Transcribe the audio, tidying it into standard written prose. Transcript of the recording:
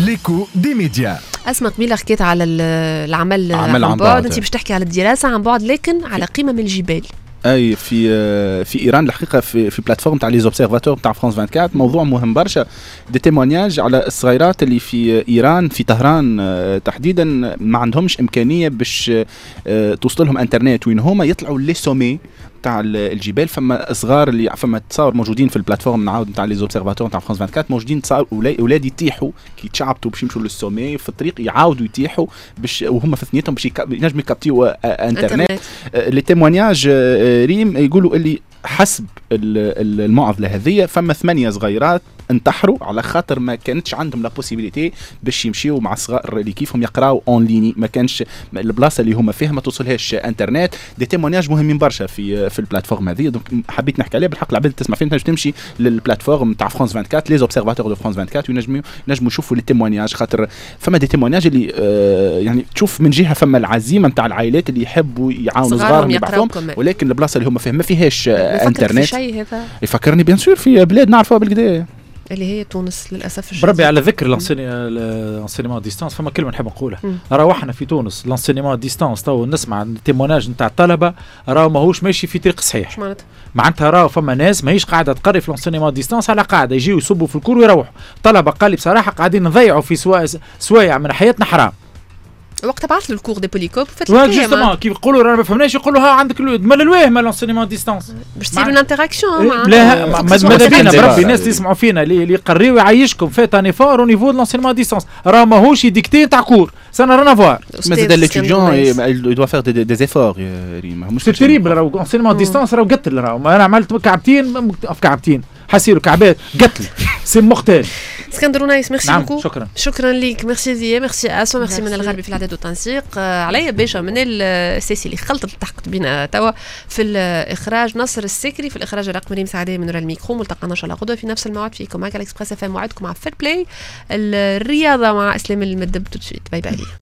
ليكو دي ميديا. اسمع قبيله حكيت على العمل عن بعد، انت باش تحكي على الدراسه عن بعد لكن على قمم الجبال. اي في ايران الحقيقه في بلاتفورم تاع لي زوبسيرفاتور تاع فرانس 24 موضوع مهم برشا، دي تيمونياج على الصغيرات اللي في ايران في طهران تحديدا ما عندهمش امكانيه باش توصل لهم انترنت، وين هما يطلعوا لي سومي تاع الجبال. فما صغار اللي فما تصاور موجودين في البلاتفورم نعاود تاع لي زوبسيرفاتور تاع فرانس 24 موجودين تصاور اولاد يطيحوا كي يتشعبطوا باش يمشوا للسومي في الطريق يعاودوا يطيحوا باش وهم في ثنيتهم باش ينجموا يكابتيو انترنت. لي تيمونياج ريم يقولوا اللي حسب المعضله هذه فما 8 صغيرات انتحروا على خاطر ما كانتش عندهم لا بوسيبيليتي باش يمشيو مع الصغار اللي كيفهم يقراو اون ليني، ما كانش البلاصه اللي هما فيها ما توصلهاش انترنت. دي تيمونياج مهمين برشا في البلاتفورم هذه، دونك حبيت نحكي عليها بالحق. العباد تسمع فين تمشي للبلاتفورم تاع فرانس 24 لي زوبسيرفاتور دو فرانس 24 ينجموا يشوفوا لي تيمونياج، خاطر فما دي تيمونياج اللي يعني تشوف من جهه فما العزيمه نتاع العائلات اللي يحبوا يعاونوا صغارهم يبعثوهم، ولكن البلاصه اللي هما فيها ما فيهاش انترنت. يفكرني بيان سور في بلاد نعرفوها بالكدا اللي هي تونس للاسف. بربي على ذكر لانسينيمون ديستانس، فما كلمه نحب نقولها. راهو احنا في تونس لانسينيمون ديستانس تو نسمع التيموناج نتاع الطلبه راهو ماهوش ماشي في طريق صحيح. معناتها راهو فما ناس ماهيش قاعده تقري في لانسينيمون ديستانس على قاعده يجيو يصبوا في الكور ويروحوا. طلبه قال لي بصراحه قاعدين نضيعوا في سوايع من حياتنا حرام. وقت بعث له الكور دي بوليكوب فات جوستومون كيف يقولوا رانا ما فهمناش، يقولوا ها عندك مال الوهم لانسينيمون ديستانس باش تصيروا الانتراكسيون مع لا ماذا بينا بربي الناس يسمعوا فينا اللي يقريو يعيشكم فات ان ايفور او نيفو لانسينيمون ديستانس راه ماهوش ديكتي تاع كور سانا رانا فوار مازال ليتيديون يدوا فير دي ايفور ماهوش سي تيريبل. راهو لانسينيمون ديستانس راهو قتل. راهو انا عملت كعبتين حسيروا كعبات قتل سي مقتل. اسكندر ونايس ميرسي بوكو. شكرا ليك. ميرسي زيا، ميرسي اسو، ميرسي من الغربي في الاعداد والتنسيق. عليا باشا من السيسي اللي خلطت التحقت بينا توا في الاخراج نصر السكري، في الاخراج الرقم ريم سعديه من الميكرو. ملتقانا ان شاء الله غدوه في نفس الموعد في كوماك الاكسبريس اف ام. موعدكم مع فير بلاي الرياضه مع اسلام المدب. تو باي باي.